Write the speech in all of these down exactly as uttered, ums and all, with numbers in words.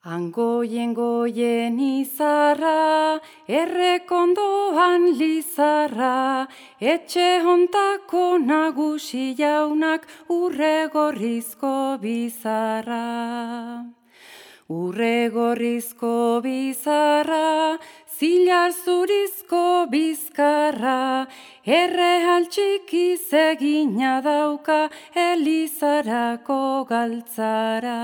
Angoien goien izarra, errekondoan lizarra, etxe hontako nagusi jaunak urre gorrizko bizarra. Urre gorrizko bizarra, zilar zurizko bizkarra, erre altxikiz egina dauka Elizarako galtzara.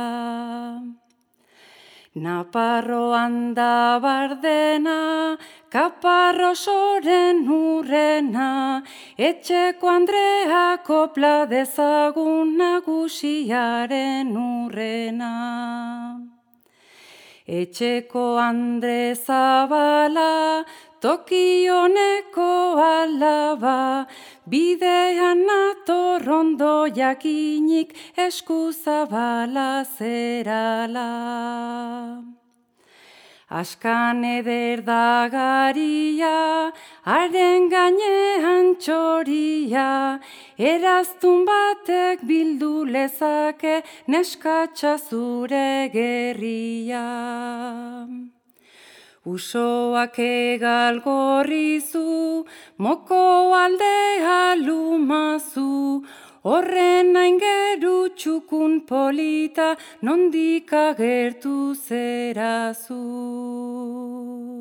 Naparroan da bardena, kaparro soren urrena, etxeko Andrea kopla dezagun nagusiaren urrena. Etxeko Andre Zabala, toki honeko alaba, bidean atorrondo jakinik esku zabala zerala. Askan eder da garia, haren gainean txoria, eraztun batek bildu lezake neskatxa zure gerria. Usoak egal gorrizu, moko aldea lumazu, horren aingeru txukun polita, nondik agertu zerazu.